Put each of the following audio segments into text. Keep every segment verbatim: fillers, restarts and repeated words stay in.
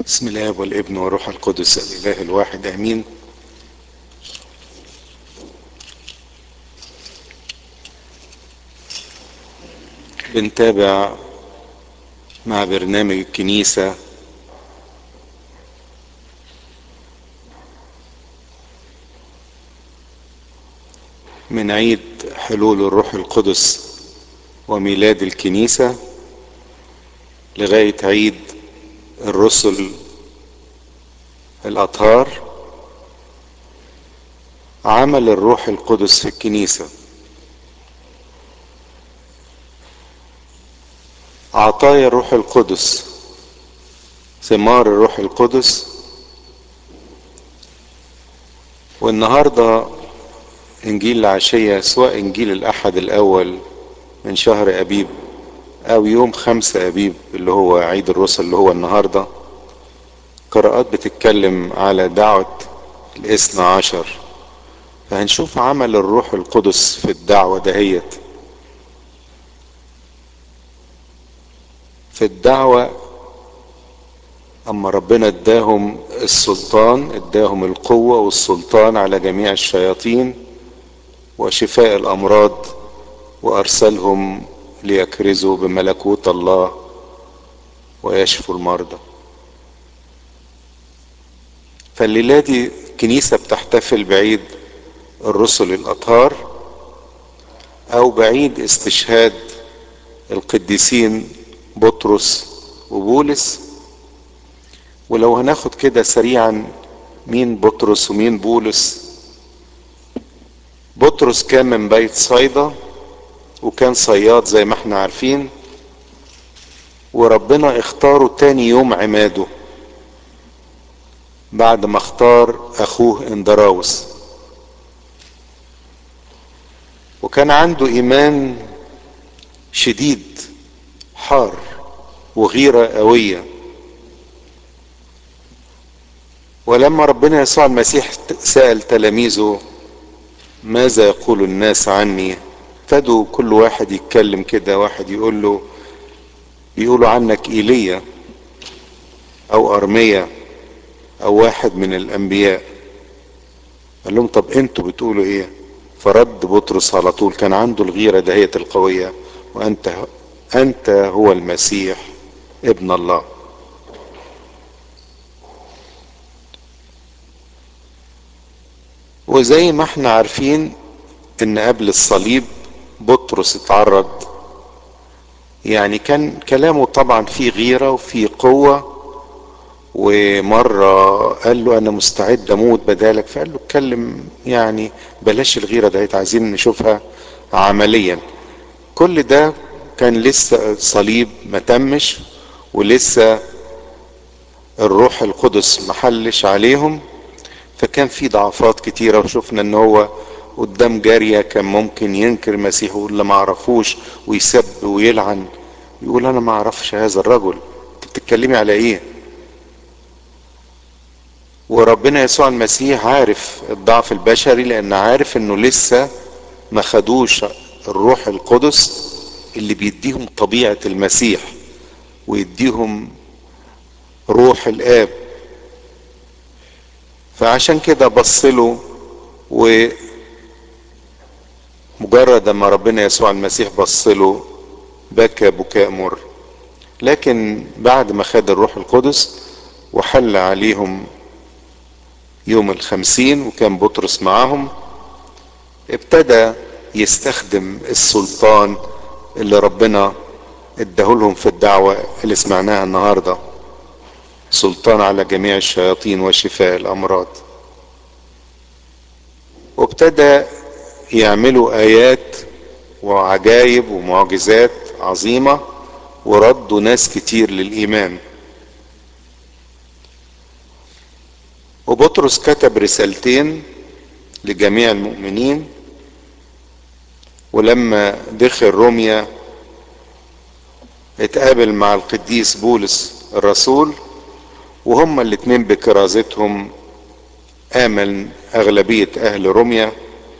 بسم الله والابن والروح القدس الاله الواحد امين. بنتابع مع برنامج الكنيسة من عيد حلول الروح القدس وميلاد الكنيسة لغاية عيد الرسل الأطهار. عمل الروح القدس في الكنيسة، عطايا الروح القدس، ثمار الروح القدس. والنهاردة انجيل العشية، سواء انجيل الاحد الاول من شهر ابيب او يوم خمسة ابيب اللي هو عيد الرسل اللي هو النهاردة، قراءات بتتكلم على دعوة الاثنى عشر. فهنشوف عمل الروح القدس في الدعوة دهيت. في الدعوة اما ربنا اداهم السلطان، اداهم القوة والسلطان على جميع الشياطين وشفاء الامراض، وارسلهم ليكرزوا بملكوت الله ويشفوا المرضى. فالليلة دي الكنيسة بتحتفل بعيد الرسل الأطهار أو بعيد استشهاد القديسين بطرس وبولس. ولو هناخد كده سريعا مين بطرس ومين بولس. بطرس كان من بيت صيدا وكان صياد زي ما احنا عارفين، وربنا اختاره تاني يوم عماده بعد ما اختار اخوه اندراوس، وكان عنده ايمان شديد حار وغيرة قوية. ولما ربنا يسوع المسيح سأل تلاميذه ماذا يقول الناس عني، ابتدوا كل واحد يتكلم كده. واحد يقول له بيقولوا عنك ايليا او ارميا او واحد من الانبياء. قال لهم طب انتوا بتقولوا ايه؟ فرد بطرس على طول، كان عنده الغيرة دهية القوية، وانت انت هو المسيح ابن الله. وزي ما احنا عارفين ان قبل الصليب بطرس اتعرض، يعني كان كلامه طبعا فيه غيرة وفيه قوة. ومرة قال له انا مستعد اموت بدالك، فقال له اتكلم، يعني بلاش الغيرة ده، عايزين نشوفها عمليا. كل ده كان لسه الصليب ما تمش، ولسه الروح القدس محلش عليهم، فكان في ضعفات كتيرة. وشفنا ان هو قدام جارية كان ممكن ينكر المسيح ويقول لا ما اعرفوش ويسب ويلعن، يقول انا ما اعرفش هذا الرجل، انت بتتكلمي على ايه؟ وربنا يسوع المسيح عارف الضعف البشري، لان عارف انه لسه ما خدوش الروح القدس اللي بيديهم طبيعة المسيح ويديهم روح الاب. فعشان كده بصله، ومجرد ما ربنا يسوع المسيح بصله بكى بكاء مر. لكن بعد ما خد الروح القدس وحل عليهم يوم الخمسين وكان بطرس معاهم، ابتدى يستخدم السلطان اللي ربنا اداهولهم في الدعوة اللي سمعناها النهاردة، سلطان على جميع الشياطين وشفاء الامراض. وابتدى يعملوا ايات وعجائب ومعجزات عظيمة، وردوا ناس كتير للايمان. وبطرس كتب رسالتين لجميع المؤمنين. ولما دخل روميا اتقابل مع القديس بولس الرسول، وهما الاتنين بكرازتهم آمن أغلبية أهل روميا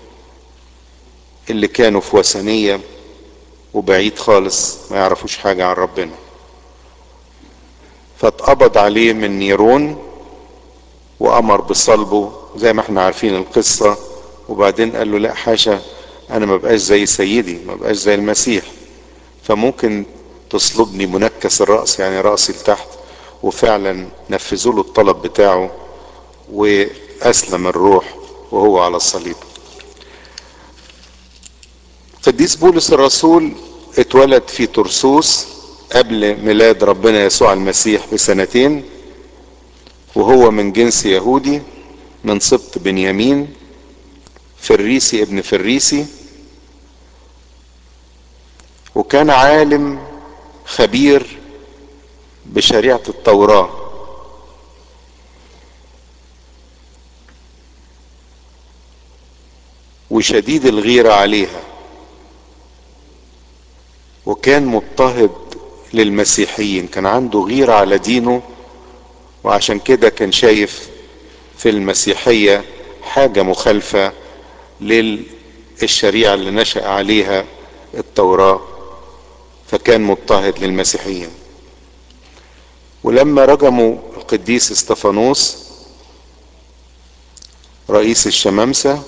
اللي كانوا في وثنية وبعيد خالص ما يعرفوش حاجة عن ربنا. فاتقبض عليه من نيرون وامر بصلبه زي ما احنا عارفين القصة. وبعدين قال له لا حاشا، انا ما بقاش زي سيدي، ما بقاش زي المسيح، فممكن تصلبني منكس الرأس يعني رأسي لتحت. وفعلا نفذوا له الطلب بتاعه واسلم الروح وهو على الصليب. قديس بولس الرسول اتولد في ترسوس قبل ميلاد ربنا يسوع المسيح بسنتين، وهو من جنس يهودي من سبط بنيامين، فريسي ابن فريسي، وكان عالم خبير بشريعة التوراة، وشديد الغيرة عليها، وكان مضطهد للمسيحيين، كان عنده غيرة على دينه، وعشان كده كان شايف في المسيحية حاجة مخالفة للشريعة اللي نشأ عليها التوراة، فكان مضطهد للمسيحيين. ولما رجموا القديس استفانوس رئيس الشمامسة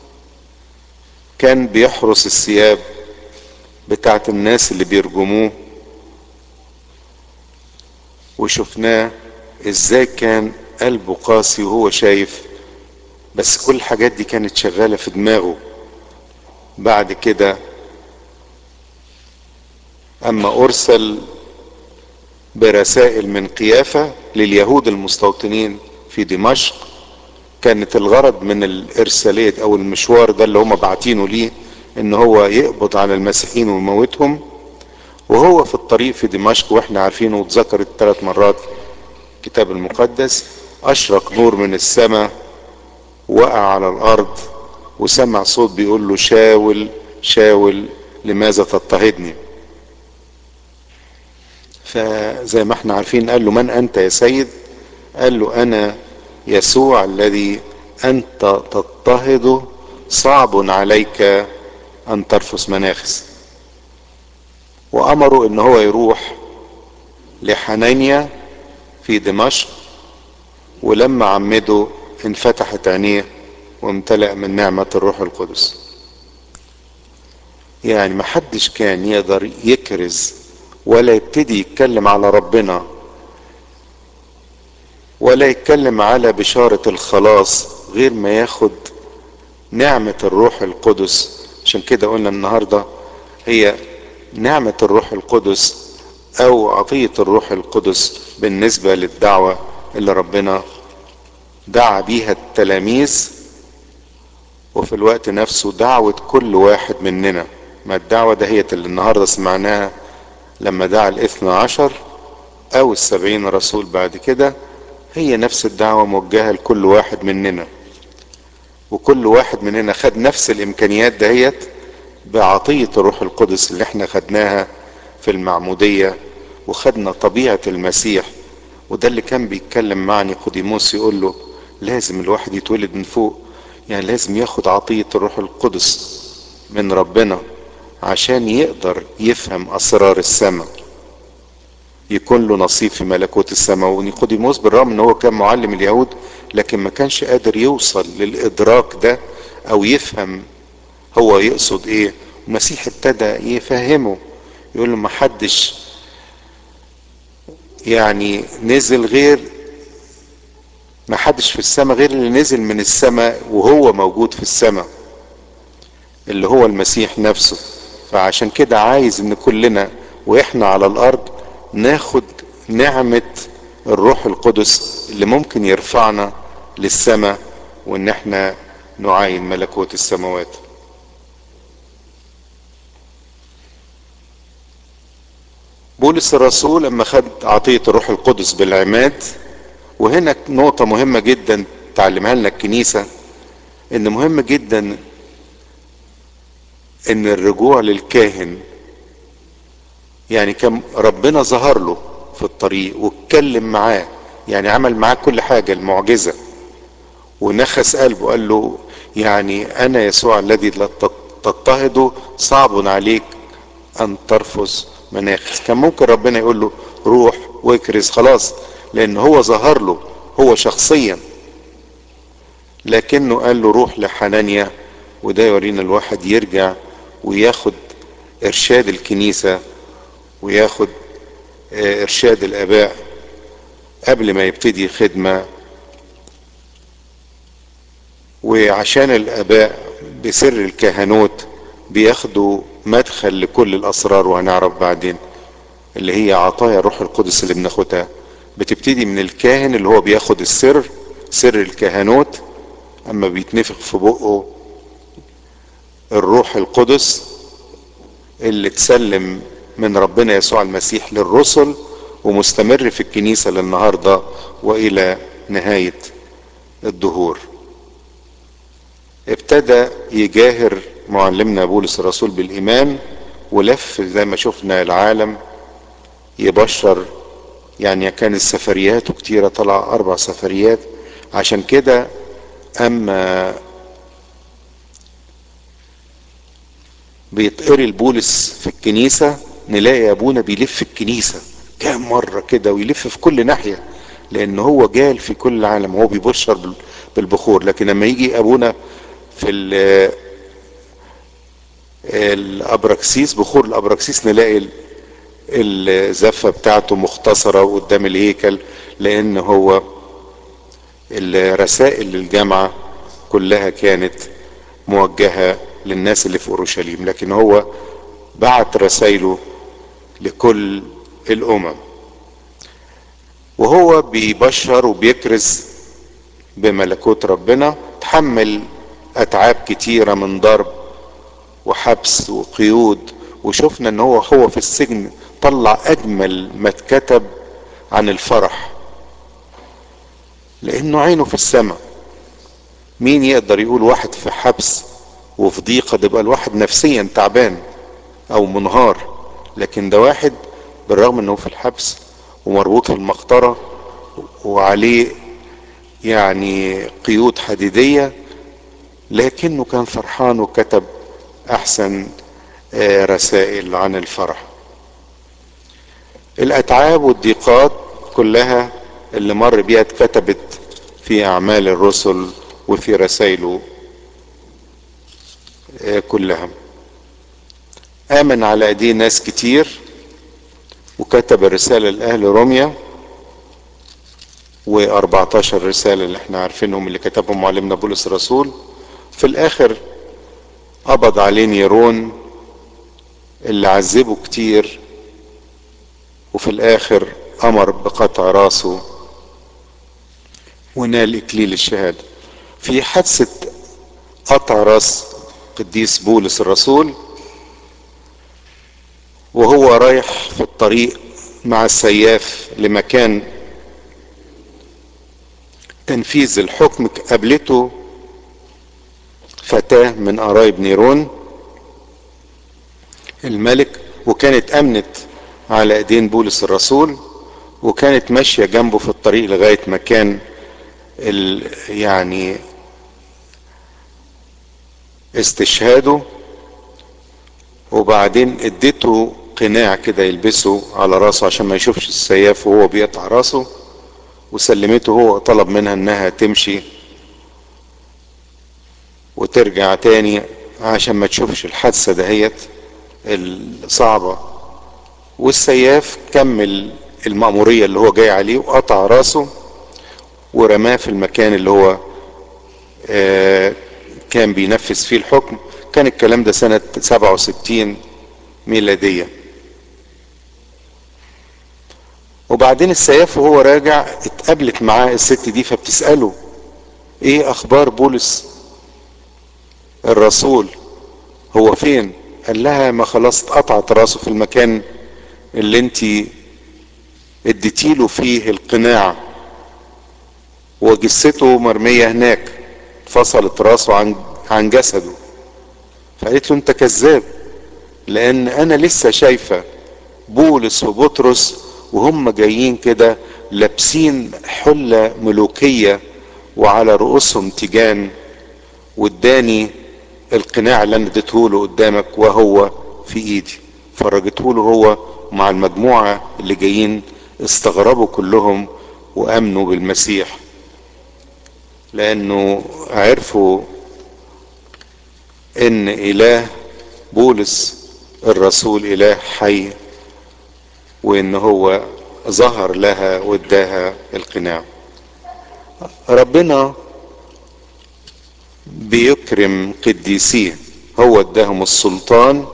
كان بيحرس الثياب بتاعت الناس اللي بيرجموه، وشفناه ازاي كان قلبه قاسي وهو شايف، بس كل الحاجات دي كانت شغالة في دماغه. بعد كده اما ارسل برسائل من قيافة لليهود المستوطنين في دمشق، كانت الغرض من الارسالية او المشوار ده اللي هم باعتينه ليه ان هو يقبض على المسيحيين ويموتهم. وهو في الطريق في دمشق، واحنا عارفينه واتذكرت ثلاث مرات في الكتاب المقدس، اشرق نور من السماء، وقع على الارض وسمع صوت بيقول له شاول شاول لماذا تضطهدني. فزي ما احنا عارفين قال له من انت يا سيد؟ قال له انا يسوع الذي انت تضطهده، صعب عليك ان ترفس مناخس. وامره ان هو يروح لحنانيا في دمشق، ولما عمده انفتحت عينيه وامتلأ من نعمة الروح القدس. يعني محدش كان يقدر يكرز ولا يبتدي يتكلم على ربنا ولا يتكلم على بشارة الخلاص غير ما ياخد نعمة الروح القدس. عشان كده قلنا النهاردة هي نعمة الروح القدس او عطية الروح القدس بالنسبة للدعوة اللي ربنا دعا بيها التلاميذ، وفي الوقت نفسه دعوة كل واحد مننا. ما الدعوة ده هي اللي النهاردة سمعناها لما دعا الاثنى عشر او السبعين رسول بعد كده، هي نفس الدعوة موجهة لكل واحد مننا، وكل واحد مننا خد نفس الامكانيات دهيت بعطية الروح القدس اللي احنا خدناها في المعمودية، وخدنا طبيعة المسيح. وده اللي كان بيتكلم مع نيقوديموس يقول له لازم الواحد يتولد من فوق، يعني لازم ياخد عطية الروح القدس من ربنا عشان يقدر يفهم اسرار السماء، يكون له نصيب في ملكوت السماء. ونيقوديموس بالرغم ان هو كان معلم اليهود لكن ما كانش قادر يوصل للادراك ده او يفهم هو يقصد ايه. المسيح ابتدى يفهمه، يقول له ما حدش يعني نزل غير ما حدش في السماء غير اللي نزل من السماء وهو موجود في السماء اللي هو المسيح نفسه. فعشان كده عايز ان كلنا واحنا على الارض ناخد نعمة الروح القدس اللي ممكن يرفعنا للسماء وان احنا نعاين ملكوت السماوات. بولس الرسول لما خد عطية الروح القدس بالعماد، وهنا نقطة مهمة جدا تعلمها لنا الكنيسة، ان مهم جدا ان الرجوع للكاهن. يعني كان ربنا ظهر له في الطريق واتكلم معاه، يعني عمل معاه كل حاجة المعجزة، ونخس قلبه قال له يعني انا يسوع الذي لا تضطهده، صعب عليك ان ترفض مناخس. كان ممكن ربنا يقول له روح واكرز خلاص، لان هو ظهر له هو شخصيا. لكنه قال له روح لحنانيا، وده يورينا الواحد يرجع وياخد ارشاد الكنيسة وياخد ارشاد الاباء قبل ما يبتدي خدمة. وعشان الاباء بسر الكهنوت بياخدوا مدخل لكل الاسرار، وهنعرف بعدين اللي هي عطايا الروح القدس اللي بناخدها بتبتدي من الكاهن اللي هو بياخد السر، سر الكهنوت، اما بيتنفخ في بقه الروح القدس اللي اتسلم من ربنا يسوع المسيح للرسل ومستمر في الكنيسة للنهاردة والى نهاية الدهور. ابتدى يجاهر معلمنا بولس الرسول بالايمان، ولف زي ما شفنا العالم يبشر. يعني كان السفريات كتيرة، طلع اربع سفريات. عشان كده اما بيتقري البولس في الكنيسة نلاقي ابونا بيلف الكنيسة كام مرة كده، ويلف في كل ناحية، لان هو جال في كل العالم، هو بيبشر بالبخور. لكن لما يجي ابونا في الابراكسيس، بخور الابراكسيس، نلاقي الزفة بتاعته مختصرة قدام الهيكل، لان هو الرسائل للجامعة كلها كانت موجهة للناس اللي في اورشليم، لكن هو بعت رسائله لكل الامم. وهو بيبشر وبيكرز بملكوت ربنا تحمل اتعاب كتيرة من ضرب وحبس وقيود. وشفنا ان هو هو في السجن طلع اجمل ما اتكتب عن الفرح، لانه عينه في السماء. مين يقدر يقول واحد في حبس وفي ضيقة؟ ده بقى الواحد نفسيا تعبان او منهار، لكن ده واحد بالرغم انه في الحبس ومربوط في المقطرة وعليه يعني قيود حديدية، لكنه كان فرحان وكتب احسن رسائل عن الفرح. الاتعاب والضيقات كلها اللي مر بيها اتكتبت في اعمال الرسل وفي رسائله كلها. امن على ايديه ناس كتير، وكتب الرسالة لاهل روميا و14 رسالة اللي احنا عارفينهم اللي كتبهم معلمنا بولس الرسول. في الاخر قبض عليه نيرون اللي عذبه كتير، وفي الاخر امر بقطع راسه ونال اكليل الشهادة. في حادثة قطع راس قديس بولس الرسول وهو رايح في الطريق مع السياف لمكان تنفيذ الحكم، قابلته فتاة من قرايب نيرون الملك، وكانت امنت على ايدين بولس الرسول، وكانت ماشية جنبه في الطريق لغاية مكان يعني استشهاده. وبعدين اديته قناع كده يلبسه على راسه عشان ما يشوفش السياف وهو بيقطع راسه، وسلمته. هو طلب منها انها تمشي وترجع تاني عشان ما تشوفش الحادثة دهيت الصعبة. والسياف كمل المأمورية اللي هو جاي عليه وقطع راسه ورماه في المكان اللي هو آه كان بينفذ فيه الحكم. كان الكلام ده سنة سبعة وستين ميلادية. وبعدين السياف وهو راجع اتقابلت معاه الست دي، فبتسأله ايه اخبار بولس الرسول، هو فين؟ قال لها ما خلاص اتقطعت راسه في المكان اللي انتي اديتيله فيه القناع، وجثته مرمية هناك، فصلت راسه عن عن جسده. فقالت له انت كذاب، لان انا لسه شايفة بولس وبطرس وهم جايين كده لابسين حلة ملوكية وعلى رؤوسهم تيجان، واداني القناع اللي انا اديته له قدامك وهو في ايدي. فرجته له هو مع المجموعة اللي جايين استغربوا كلهم وامنوا بالمسيح، لانه عرفوا ان اله بولس الرسول اله حي، وان هو ظهر لها واداها القناع. ربنا بيكرم قديسيه، هو اداهم السلطان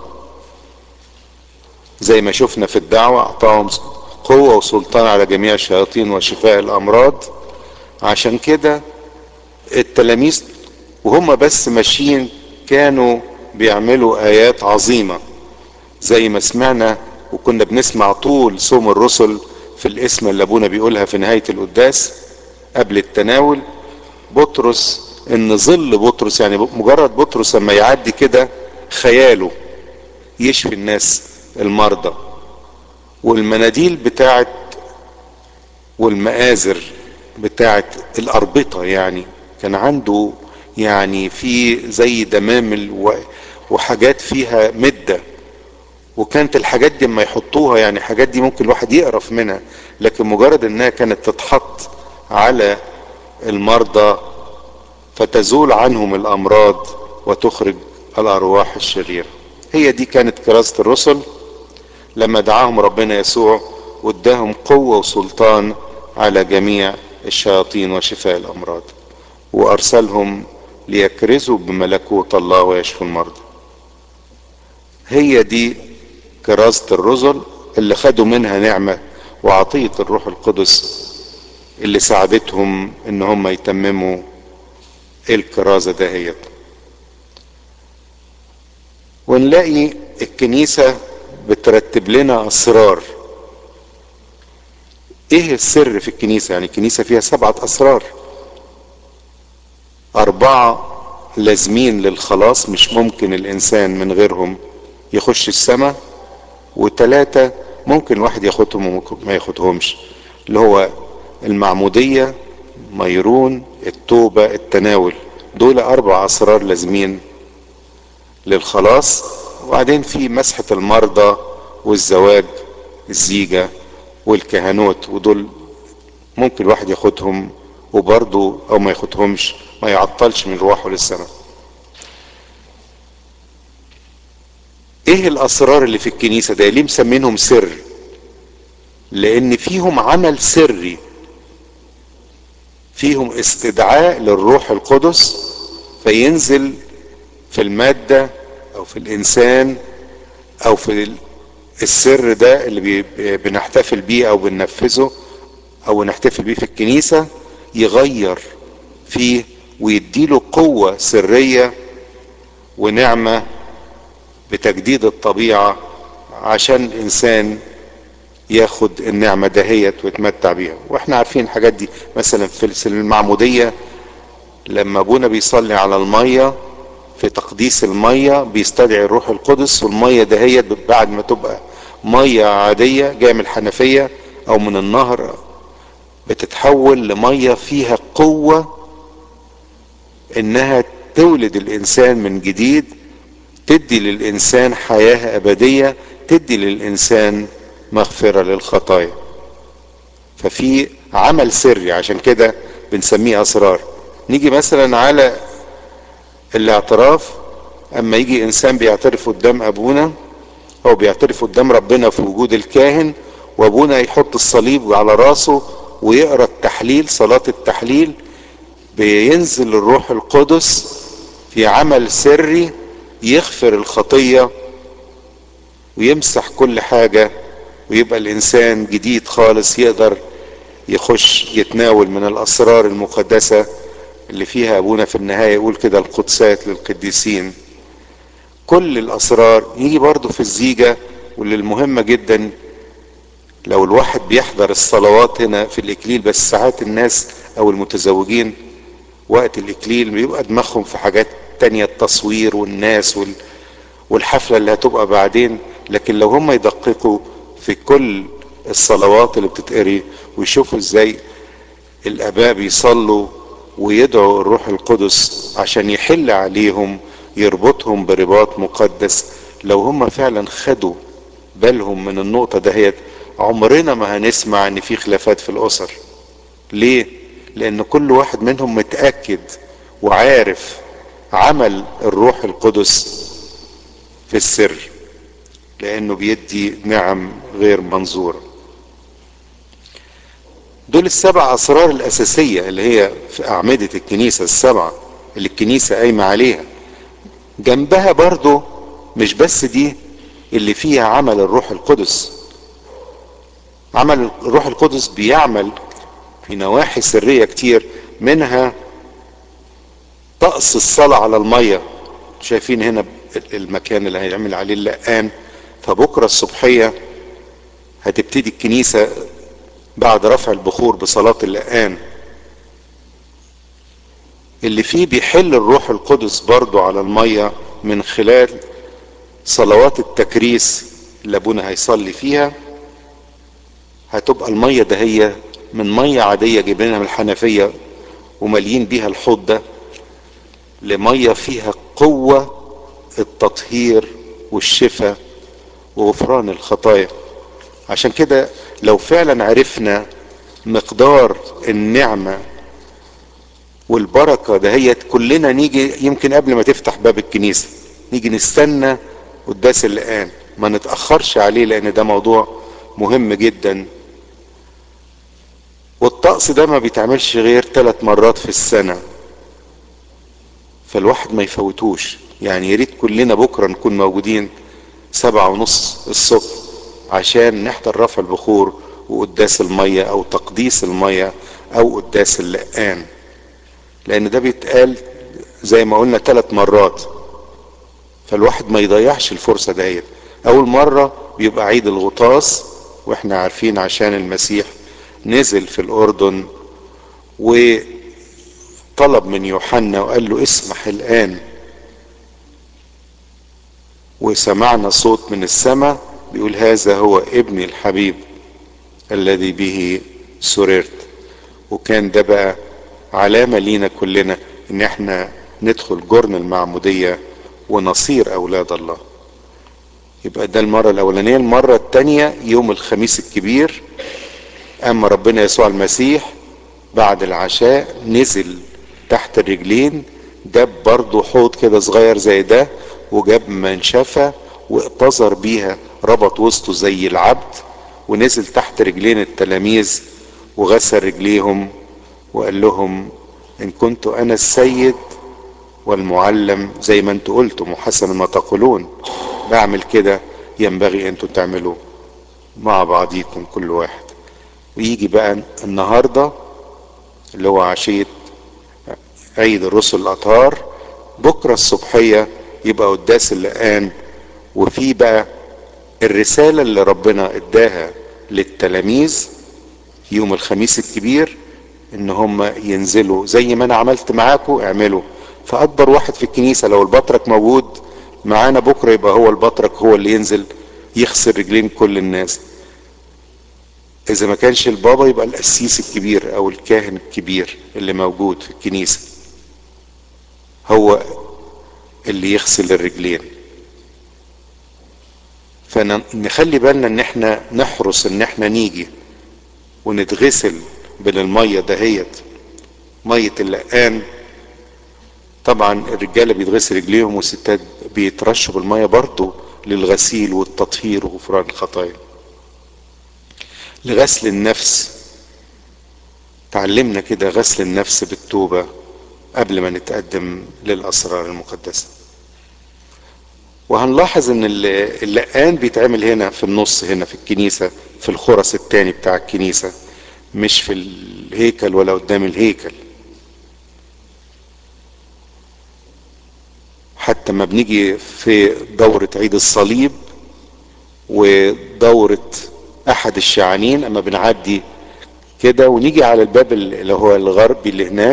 زي ما شفنا في الدعوة، اعطاهم قوة وسلطان على جميع الشياطين وشفاء الامراض. عشان كده التلاميذ وهم بس ماشيين كانوا بيعملوا ايات عظيمة، زي ما سمعنا وكنا بنسمع طول صوم الرسل في الاسم اللي ابونا بيقولها في نهاية القداس قبل التناول. بطرس، ان ظل بطرس يعني مجرد بطرس لما يعدي كده خياله يشفي الناس المرضى، والمناديل بتاعت والمآزر بتاعت الأربطة، يعني كان عنده يعني في زي دمامل وحاجات فيها مدة، وكانت الحاجات دي ما يحطوها يعني حاجات دي ممكن الواحد يقرف منها، لكن مجرد انها كانت تتحط على المرضى فتزول عنهم الامراض وتخرج الارواح الشريرة. هي دي كانت كرازة الرسل لما دعاهم ربنا يسوع واداهم قوة وسلطان على جميع الشياطين وشفاء الامراض، وارسلهم ليكرزوا بملكوت الله ويشفوا المرضى. هي دي كرازة الرسل اللي خدوا منها نعمة وعطية الروح القدس اللي ساعدتهم ان هم يتمموا الكرازة دهيت. ونلاقي الكنيسة بترتب لنا اسرار. ايه السر في الكنيسة؟ يعني الكنيسة فيها سبعة اسرار، اربعة لازمين للخلاص مش ممكن الانسان من غيرهم يخش السماء، وثلاثة ممكن الواحد ياخدهم وممكن ما ياخدهمش، اللي هو المعمودية، ميرون، التوبة، التناول. دول اربع اسرار لازمين للخلاص. وبعدين في مسحة المرضى والزواج، الزيجة والكهنوت، ودول ممكن الواحد ياخدهم وبرضه او ما ياخدهمش ما يعطلش من روحه للسماء. ايه الاسرار اللي في الكنيسة ده؟ ليه مسمينهم سر؟ لان فيهم عمل سري، فيهم استدعاء للروح القدس فينزل في المادة او في الانسان او في السر ده اللي بنحتفل بيه او بننفذه او نحتفل بيه في الكنيسة، يغير فيه ويديله قوة سرية ونعمة بتجديد الطبيعة عشان الانسان ياخد النعمة دهيت ويتمتع بيها. واحنا عارفين الحاجات دي مثلا في المعمودية لما ابونا بيصلي على المية في تقديس المية بيستدعي الروح القدس، والمية دهيت بعد ما تبقى مية عادية جاية من الحنفية او من النهر بتتحول لمية فيها قوة انها تولد الانسان من جديد، تدي للانسان حياة ابدية، تدي للانسان مغفرة للخطايا. ففي عمل سري عشان كده بنسميه اسرار. نيجي مثلا على الاعتراف، اما يجي انسان بيعترف قدام ابونا او بيعترف قدام ربنا في وجود الكاهن، وابونا يحط الصليب على راسه ويقرا التحليل، صلاة التحليل، بينزل الروح القدس في عمل سري يغفر الخطية ويمسح كل حاجة، ويبقى الانسان جديد خالص يقدر يخش يتناول من الاسرار المقدسة اللي فيها ابونا في النهاية يقول كده القدسات للقديسين. كل الاسرار يجي برضو في الزيجة، واللي المهمة جدا لو الواحد بيحضر الصلوات هنا في الاكليل، بس ساعات الناس او المتزوجين وقت الاكليل بيبقى دماغهم في حاجات تانية، التصوير والناس وال... والحفلة اللي هتبقى بعدين. لكن لو هم يدققوا في كل الصلوات اللي بتتقري ويشوفوا ازاي الاباء بيصلوا ويدعوا الروح القدس عشان يحل عليهم يربطهم برباط مقدس، لو هم فعلا خدوا بالهم من النقطة دهيت عمرنا ما هنسمع ان في خلافات في الاسر. ليه؟ لان كل واحد منهم متأكد وعارف عمل الروح القدس في السر، لانه بيدي نعم غير منظورة. دول السبع اسرار الاساسية اللي هي في اعمدة الكنيسة السبعة اللي الكنيسة قايمة عليها. جنبها برضو مش بس دي اللي فيها عمل الروح القدس، عمل الروح القدس بيعمل في نواحي سرية كتير، منها طقس الصلاة على المية. شايفين هنا المكان اللي هيعمل عليه اللقان. فبكرة الصبحية هتبتدي الكنيسة بعد رفع البخور بصلاة اللقان، اللي فيه بيحل الروح القدس برضو على المية من خلال صلوات التكريس اللي ابونا هيصلي فيها. هتبقى المية ده هي من مية عادية جايبينها من الحنفية ومليين بيها الحوض ده، لمية فيها قوة التطهير والشفاء وغفران الخطايا. عشان كده لو فعلا عرفنا مقدار النعمة والبركة دهيت، كلنا نيجي يمكن قبل ما تفتح باب الكنيسة نيجي نستنى قداس اللقان، ما نتأخرش عليه، لان ده موضوع مهم جدا. والطقس ده ما بيتعملش غير ثلاث مرات في السنة، فالواحد ما يفوتوش. يعني ياريت كلنا بكرة نكون موجودين سبعة ونص الصبح عشان نحضر رفع البخور وقداس المية او تقديس المية او قداس اللقان، لان ده بيتقال زي ما قلنا ثلاث مرات. فالواحد ما يضيعش الفرصة ديت. اول مرة بيبقى عيد الغطاس، واحنا عارفين عشان المسيح نزل في الاردن وطلب من يوحنا وقال له اسمح الان، وسمعنا صوت من السماء بيقول هذا هو ابني الحبيب الذي به سررت. وكان ده بقى علامة لينا كلنا ان احنا ندخل جرن المعمودية ونصير اولاد الله. يبقى ده المرة الاولانية. المرة التانية يوم الخميس الكبير، اما ربنا يسوع المسيح بعد العشاء نزل تحت الرجلين، جاب برضه حوض كده صغير زي ده، وجاب منشفة واقتذر بيها، ربط وسطه زي العبد، ونزل تحت رجلين التلاميذ وغسل رجليهم وقال لهم ان كنت انا السيد والمعلم زي ما انتوا قلتم وحسن ما تقولون بعمل كده، ينبغي انتوا تعملوا مع بعضيكم كل واحد. ويجي بقى النهاردة اللي هو عشية عيد الرسل الاطهار، بكرة الصبحية يبقى قداس اللقان، وفي بقى الرسالة اللي ربنا اداها للتلاميذ يوم الخميس الكبير، ان هم ينزلوا زي ما انا عملت معاكم اعملوا. فاكبر واحد في الكنيسة لو البطرك موجود معانا بكرة يبقى هو البطرك، هو اللي ينزل يغسل رجلين كل الناس. اذا ما كانش البابا يبقى القسيس الكبير او الكاهن الكبير اللي موجود في الكنيسة هو اللي يغسل الرجلين. فنخلي بالنا ان احنا نحرص ان احنا نيجي ونتغسل بالمية دهيت، مية اللقان. طبعا الرجالة بيتغسل رجليهم والستات بيترشوا بالمية برضو للغسيل والتطهير وغفران الخطايا. لغسل النفس، تعلمنا كده غسل النفس بالتوبة قبل ما نتقدم للأسرار المقدسة. وهنلاحظ ان اللقان بيتعمل هنا في النص، هنا في الكنيسة، في الخرس التاني بتاع الكنيسة، مش في الهيكل ولا قدام الهيكل. حتى ما بنيجي في دورة عيد الصليب ودورة احد الشعانين، اما بنعدي كده ونيجي على الباب اللي هو الغربي اللي هناك،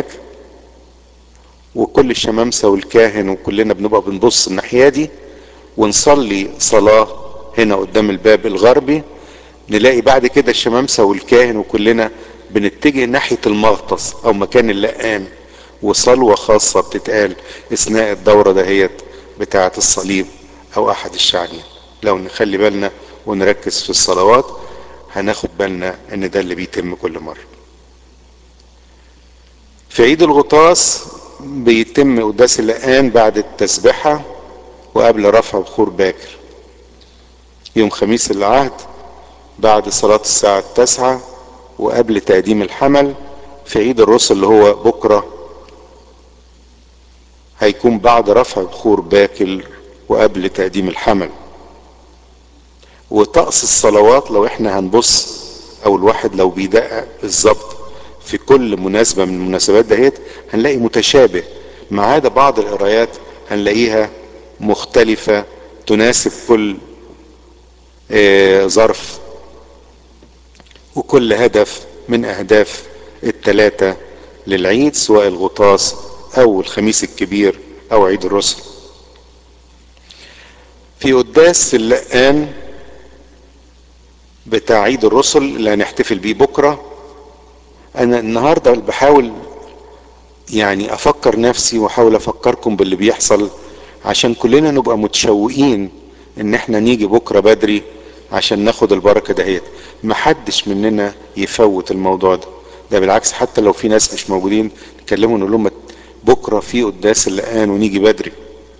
وكل الشمامسة والكاهن وكلنا بنبقى بنبص الناحية دي ونصلي صلاة هنا قدام الباب الغربي، نلاقي بعد كده الشمامسة والكاهن وكلنا بنتجه ناحية المغطس او مكان اللقان، وصلوة خاصة بتتقال اثناء الدورة دهيت بتاعة الصليب او احد الشعانين. لو نخلي بالنا ونركز في الصلوات هناخد بالنا ان ده اللي بيتم كل مرة. في عيد الغطاس بيتم قداس اللقان بعد التسبحة وقبل رفع بخور باكر. يوم خميس العهد بعد صلاة الساعة التاسعة وقبل تقديم الحمل. في عيد الرسل اللي هو بكرة هيكون بعد رفع بخور باكر وقبل تقديم الحمل. وطقس الصلوات لو احنا هنبص او الواحد لو بيدقق بالظبط في كل مناسبة من المناسبات دهيت هنلاقي متشابه، ما عدا بعض القرايات هنلاقيها مختلفة تناسب كل اه ظرف وكل هدف من اهداف التلاتة للعيد، سواء الغطاس او الخميس الكبير او عيد الرسل. في قداس اللقان بتاع عيد الرسل اللي هنحتفل بيه بكرة، انا النهاردة بحاول يعني افكر نفسي واحاول افكركم باللي بيحصل عشان كلنا نبقى متشوقين ان احنا نيجي بكرة بدري عشان ناخد البركة دهيت. محدش مننا يفوت الموضوع ده، ده بالعكس حتى لو في ناس مش موجودين نكلمهم نقول لهم بكرة في قداس اللقان ونيجي بدري.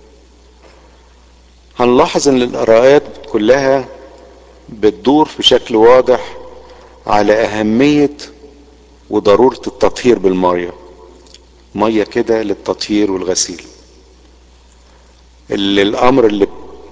هنلاحظ ان القراءات كلها بتدور بشكل واضح على اهمية وضرورة التطهير بالمية، مية كده للتطهير والغسيل، اللي الامر اللي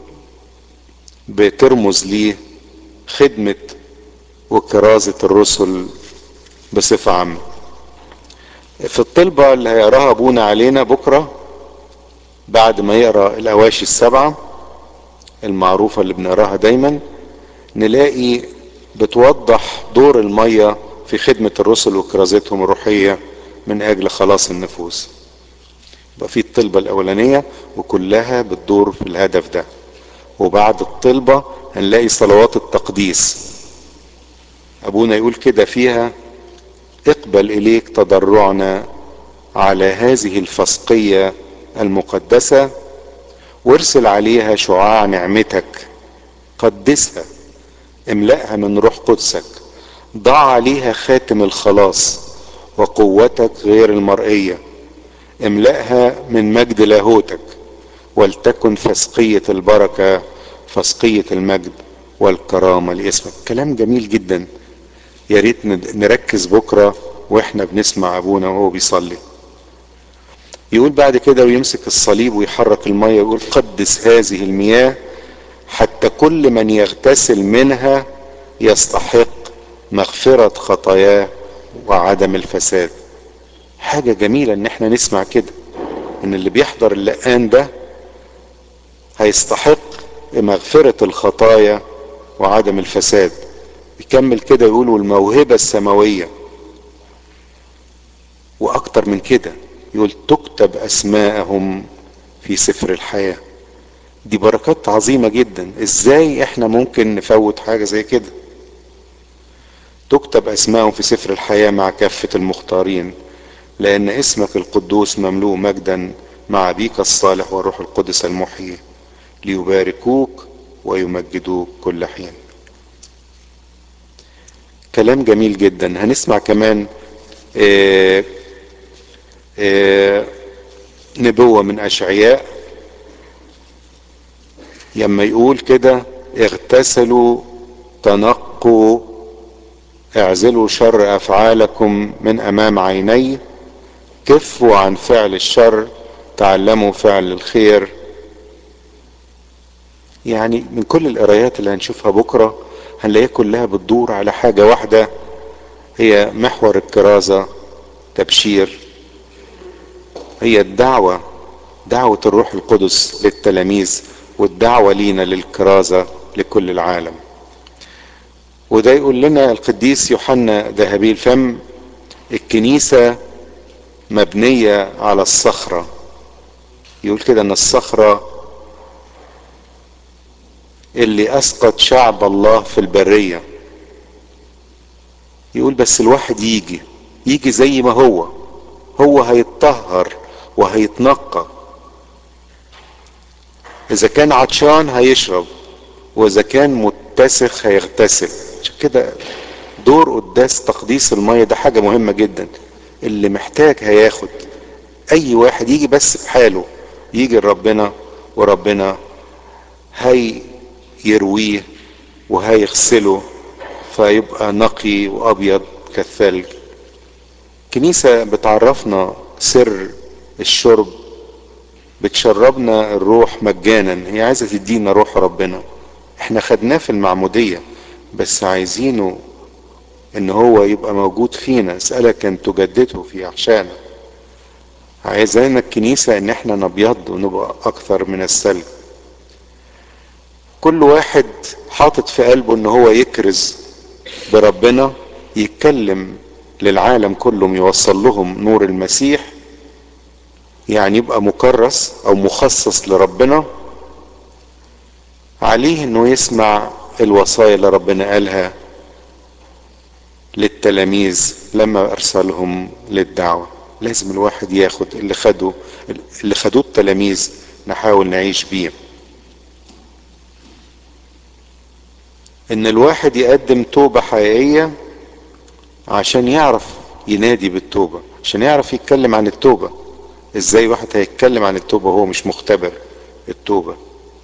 بترمز ليه خدمة وكرازة الرسل بصفة عامة. في الطلبة اللي هيقراها ابونا علينا بكرة بعد ما يقرا الاواشي السبعة المعروفة اللي بنقراها دايما، نلاقي بتوضح دور المية في خدمة الرسل وكرازتهم الروحية من اجل خلاص النفوس. يبقى في الطلبة الاولانية وكلها بتدور في الهدف ده. وبعد الطلبة هنلاقي صلوات التقديس، ابونا يقول كده فيها: اقبل اليك تضرعنا على هذه الفسقية المقدسة وارسل عليها شعاع نعمتك، قدسها، املأها من روح قدسك، ضع عليها خاتم الخلاص وقوتك غير المرئية، املأها من مجد لاهوتك، ولتكن فسقية البركة فسقية المجد والكرامة لاسمك. كلام جميل جدا، يا ريت نركز بكرة واحنا بنسمع ابونا وهو بيصلي. يقول بعد كده ويمسك الصليب ويحرك المية يقول: قدس هذه المياه حتى كل من يغتسل منها يستحق مغفرة خطاياه وعدم الفساد. حاجة جميلة ان احنا نسمع كده ان اللي بيحضر اللقان ده هيستحق مغفرة الخطايا وعدم الفساد. يكمل كده يقول: والموهبة السماوية، واكتر من كده يقول: تكتب اسماءهم في سفر الحياة. دي بركات عظيمة جدا، ازاي احنا ممكن نفوت حاجة زي كده؟ تكتب اسماءهم في سفر الحياة مع كافة المختارين، لان اسمك القدوس مملوء مجدا مع ابيك الصالح والروح القدس المحيي، ليباركوك ويمجدوك كل حين. كلام جميل جدا. هنسمع كمان آآ آآ نبوة من اشعياء لما يقول كده: اغتسلوا تنقوا اعزلوا شر افعالكم من امام عيني، كفوا عن فعل الشر تعلموا فعل الخير. يعني من كل القرايات اللي هنشوفها بكرة هنلاقيها كلها بتدور على حاجة واحدة، هي محور الكرازة، تبشير، هي الدعوة، دعوة الروح القدس للتلاميذ والدعوة لينا للكرازة لكل العالم. وده يقول لنا القديس يوحنا ذهبي الفم: الكنيسة مبنية على الصخرة. يقول كده ان الصخرة اللي اسقط شعب الله في البرية. يقول بس الواحد يجي يجي زي ما هو هو هيتطهر وهيتنقى. اذا كان عطشان هيشرب، واذا كان متسخ هيغتسل. عشان كده دور قداس تقديس المية ده حاجة مهمة جدا. اللي محتاج هياخد. اي واحد يجي بس بحاله يجي لربنا، وربنا هيرويه وهيغسله فيبقى نقي وابيض كالثلج. كنيسة بتعرفنا سر الشرب، بتشربنا الروح مجانا. هي عايزة تدينا روح ربنا، احنا خدناه في المعمودية بس عايزينه ان هو يبقى موجود فينا. اسألك ان تجدده في احشانا. عايزانا الكنيسة ان احنا نبيض ونبقى اكثر من الثلج. كل واحد حاطط في قلبه ان هو يكرز بربنا، يتكلم للعالم كلهم، يوصل لهم نور المسيح، يعني يبقى مكرس او مخصص لربنا. عليه انه يسمع الوصايا اللي ربنا قالها للتلاميذ لما ارسلهم للدعوة. لازم الواحد ياخد اللي خده اللي خدوه التلاميذ، نحاول نعيش بيه. ان الواحد يقدم توبة حقيقية عشان يعرف ينادي بالتوبة، عشان يعرف يتكلم عن التوبة. ازاي واحد هيتكلم عن التوبة وهو مش مختبر التوبة؟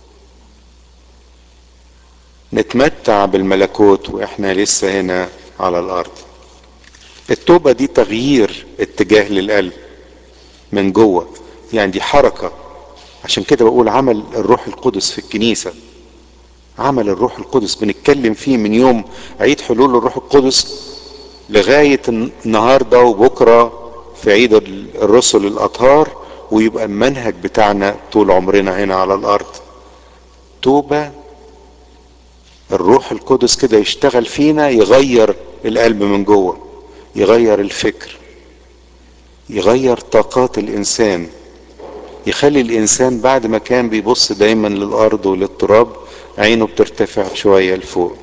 نتمتع بالملكوت واحنا لسه هنا على الارض. التوبة دي تغيير اتجاه للقلب من جوه، يعني دي حركة. عشان كده بقول عمل الروح القدس في الكنيسة. عمل الروح القدس بنتكلم فيه من يوم عيد حلول الروح القدس لغاية النهاردة وبكرة في عيد الرسل الأطهار، ويبقى المنهج بتاعنا طول عمرنا هنا على الأرض. توبة، الروح القدس كده يشتغل فينا، يغير القلب من جوه، يغير الفكر، يغير طاقات الإنسان، يخلي الإنسان بعد ما كان بيبص دايما للأرض وللتراب عينه بترتفع شوية لفوق.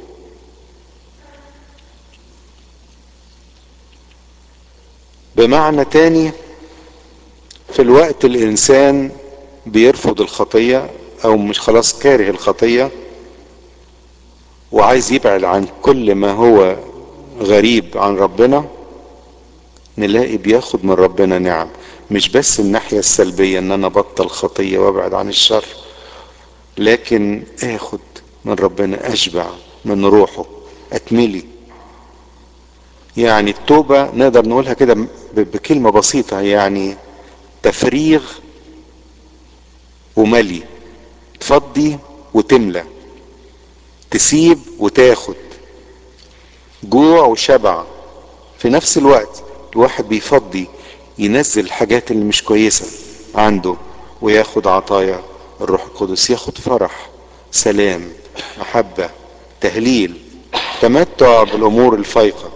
بمعنى تاني، في الوقت الإنسان بيرفض الخطية أو مش خلاص كاره الخطية وعايز يبعد عن كل ما هو غريب عن ربنا، نلاقي بياخد من ربنا نعم. مش بس الناحية السلبية ان انا بطل خطية وابعد عن الشر، لكن اخد من ربنا، اشبع من روحه، اتملي. يعني التوبة نقدر نقولها كده بكلمة بسيطة، يعني تفريغ وملي، تفضي وتملى، تسيب وتاخد، جوع وشبع في نفس الوقت. الواحد بيفضي، ينزل الحاجات اللي مش كويسة عنده وياخد عطايا الروح القدس، ياخد فرح، سلام، محبة، تهليل، تمتع بالامور الفايقة.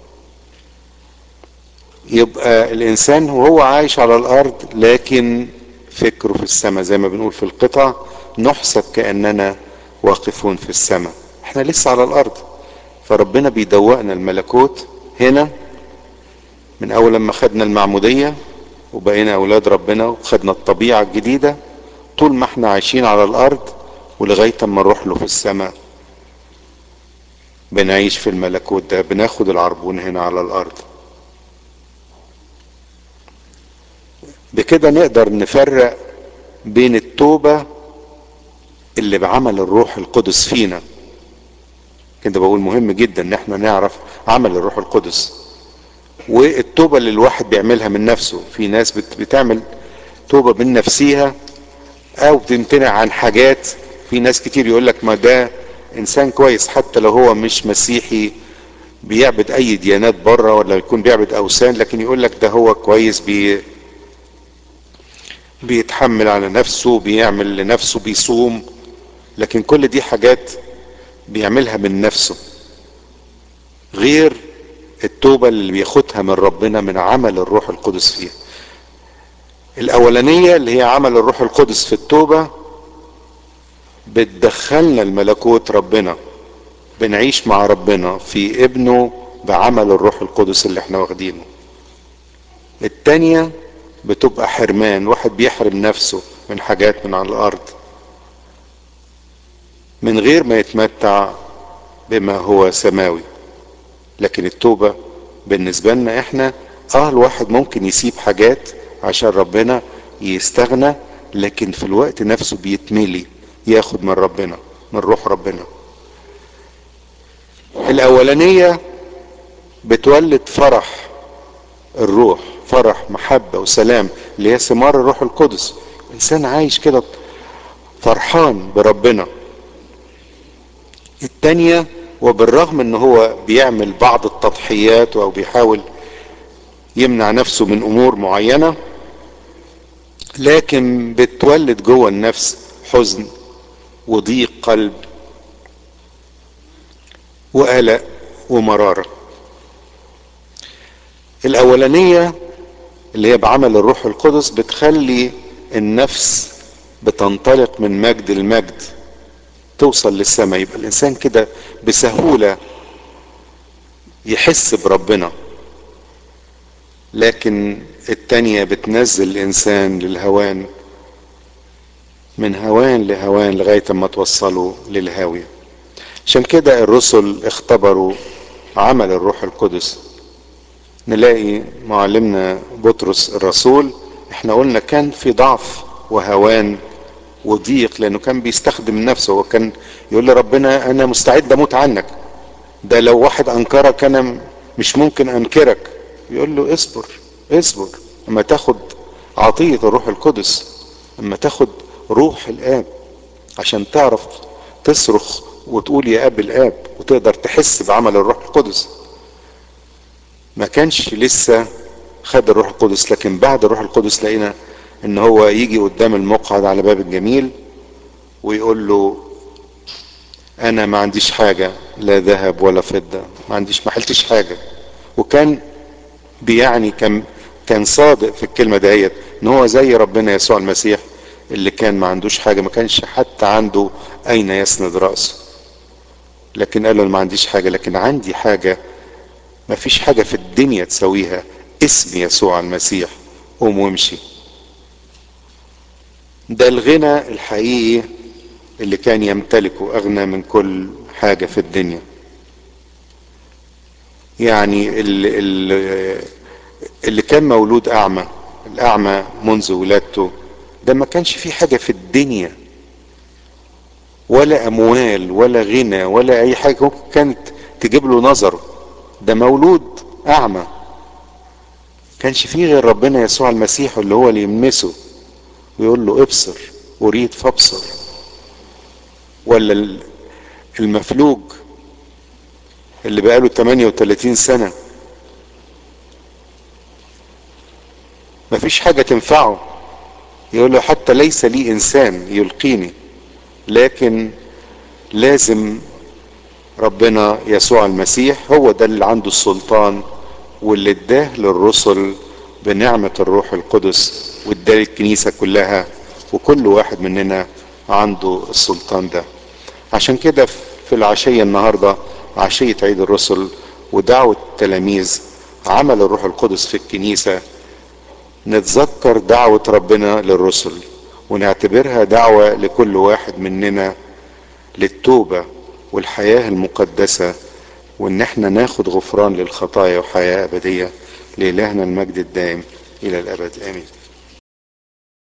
يبقى الانسان وهو عايش على الارض لكن فكره في السماء، زي ما بنقول في القطع نحسب كأننا واقفون في السماء. احنا لسه على الارض، فربنا بيدوقنا الملكوت هنا من اول لما خدنا المعمودية وبقينا اولاد ربنا وخدنا الطبيعة الجديدة. طول ما احنا عايشين على الارض ولغاية اما نروح له في السماء بنعيش في الملكوت ده، بناخد العربون هنا على الارض. بكده نقدر نفرق بين التوبة اللي بعمل الروح القدس فينا. كده بقول مهم جدا ان احنا نعرف عمل الروح القدس، والتوبة اللي الواحد بيعملها من نفسه. في ناس بت- بتعمل توبة من نفسها او بتمتنع عن حاجات. في ناس كتير يقولك ما ده انسان كويس حتى لو هو مش مسيحي، بيعبد اي ديانات بره ولا يكون بيعبد اوثان، لكن يقولك ده هو كويس، بي بيتحمل على نفسه، بيعمل لنفسه، بيصوم. لكن كل دي حاجات بيعملها من نفسه، غير التوبة اللي بياخدها من ربنا من عمل الروح القدس فيها. الاولانية اللي هي عمل الروح القدس في التوبة بتدخلنا الملكوت ربنا، بنعيش مع ربنا في ابنه بعمل الروح القدس اللي احنا واخدينه. التانية بتبقى حرمان، واحد بيحرم نفسه من حاجات من على الارض من غير ما يتمتع بما هو سماوي. لكن التوبة بالنسبة لنا احنا، اه الواحد ممكن يسيب حاجات عشان ربنا يستغنى، لكن في الوقت نفسه بيتملي، ياخد من ربنا، من روح ربنا. الاولانية بتولد فرح الروح، فرح محبة وسلام، اللي هي ثمار الروح القدس. انسان عايش كده فرحان بربنا. التانية، وبالرغم ان هو بيعمل بعض التضحيات او بيحاول يمنع نفسه من امور معينة، لكن بتولد جوه النفس حزن وضيق قلب وقلق ومرارة. الاولانية اللي هي بعمل الروح القدس بتخلي النفس بتنطلق من مجد لمجد، توصل للسماء، يبقى الانسان كده بسهولة يحس بربنا. لكن التانية بتنزل الانسان للهوان، من هوان لهوان لغاية ما توصلوا للهاوية. عشان كده الرسل اختبروا عمل الروح القدس. نلاقي معلمنا بطرس الرسول، احنا قلنا كان في ضعف وهوان وضيق، لانه كان بيستخدم نفسه. هو كان يقول لربنا انا مستعد اموت عنك، ده لو واحد انكرك انا مش ممكن انكرك. يقول له اصبر اصبر اما تاخد عطية الروح القدس، اما تاخد روح الاب، عشان تعرف تصرخ وتقول يا اب الاب، وتقدر تحس بعمل الروح القدس. ما كانش لسه خد الروح القدس، لكن بعد الروح القدس لقينا ان هو يجي قدام المقعد على باب الجميل ويقول له انا ما عنديش حاجة، لا ذهب ولا فضة، ما عنديش، ما حلتش حاجة. وكان بيعني كان كان صادق في الكلمة دهيت، ان هو زي ربنا يسوع المسيح اللي كان ما عندوش حاجة، ما كانش حتى عنده اين يسند رأسه. لكن قال له ما عنديش حاجة، لكن عندي حاجة ما فيش حاجة في الدنيا تسويها، اسم يسوع المسيح، قوم وامشي. ده الغنى الحقيقي اللي كان يمتلكه، اغنى من كل حاجة في الدنيا. يعني اللي, اللي, اللي كان مولود اعمى، الاعمى منذ ولادته، ده ما كانش فيه حاجة في الدنيا، ولا اموال ولا غنى ولا اي حاجة كانت تجيب له نظره. ده مولود اعمى، كانش فيه غير ربنا يسوع المسيح اللي هو اللي يمسه ويقول له ابصر اريد فابصر. ولا المفلوج اللي بقاله ثمانية وثلاثين سنة مفيش حاجة تنفعه، يقول له حتى ليس لي انسان يلقيني، لكن لازم ربنا يسوع المسيح هو ده اللي عنده السلطان، واللي اداه للرسل بنعمة الروح القدس، واداه الكنيسة كلها، وكل واحد مننا عنده السلطان ده. عشان كده في العشية النهاردة، عشية عيد الرسل ودعوة التلاميذ، عمل الروح القدس في الكنيسة، نتذكر دعوة ربنا للرسل، ونعتبرها دعوة لكل واحد مننا للتوبة والحياة المقدسة، وان احنا ناخد غفران للخطايا وحياة ابدية. لإلهنا المجد الدائم الى الابد، امين.